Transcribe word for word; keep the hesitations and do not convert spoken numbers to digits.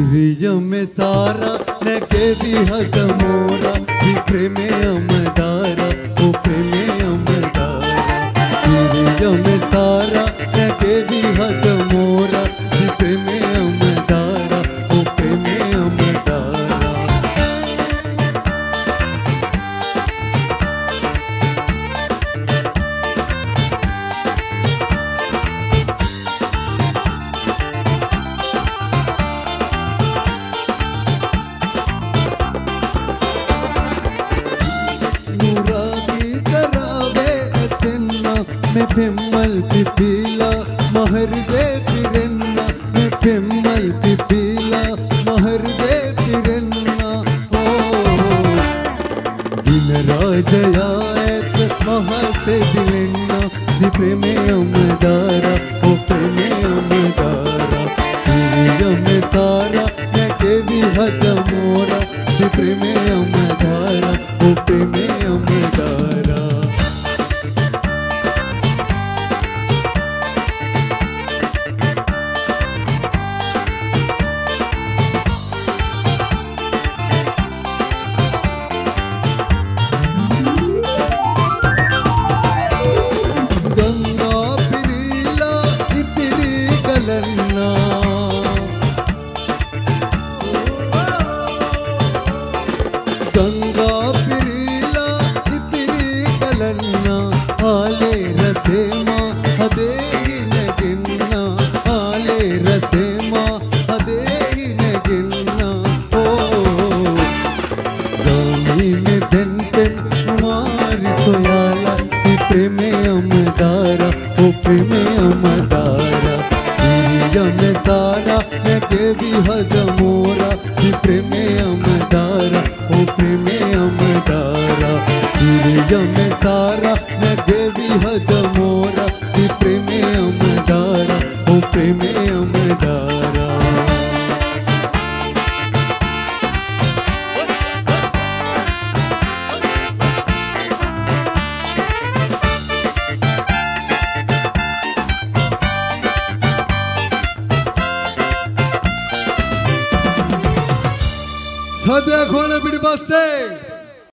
में सारा न के भी हद मोरा भी प्रेमे अमदारा ओ प्रेमे अमदारा सिरिया में सारा न के भी हद मोरा भी प्रेमे अमदारा ओ प्रेमे अमदारा मैं पिम्मल पिपीला महर दे पिरन्ना मैं पिम्मल पिपीला महर दे पिरन्ना ओ दिन राजया महसे दिलन्ना दि प्रेमे अमदारा ओ प्रेमे अमदारा सिरिया में सारा मैं के भी हद मोरा दि प्रेमे अमदारा ओ प्रेमे अमदारा गंगा पिरीला इतनी कलन्ना आले रसे माँ हदे ही न गिन्ना आले रसे माँ हदे ही न गिन्ना ओ रानी में दिन दिन मारी सोयाला प्रेमे अमदारा ओ प्रेमे अमदारा सिरिया में सारा मैं के भी हद मोरा प्रेमे अमदारा ओ प्रेमे अमदारा सिरिया में सारा मैं के भी हद मोरा प्रेमे अमदारा ओ प्रेमे अमदारा सदा खोले बिड़ बस्ते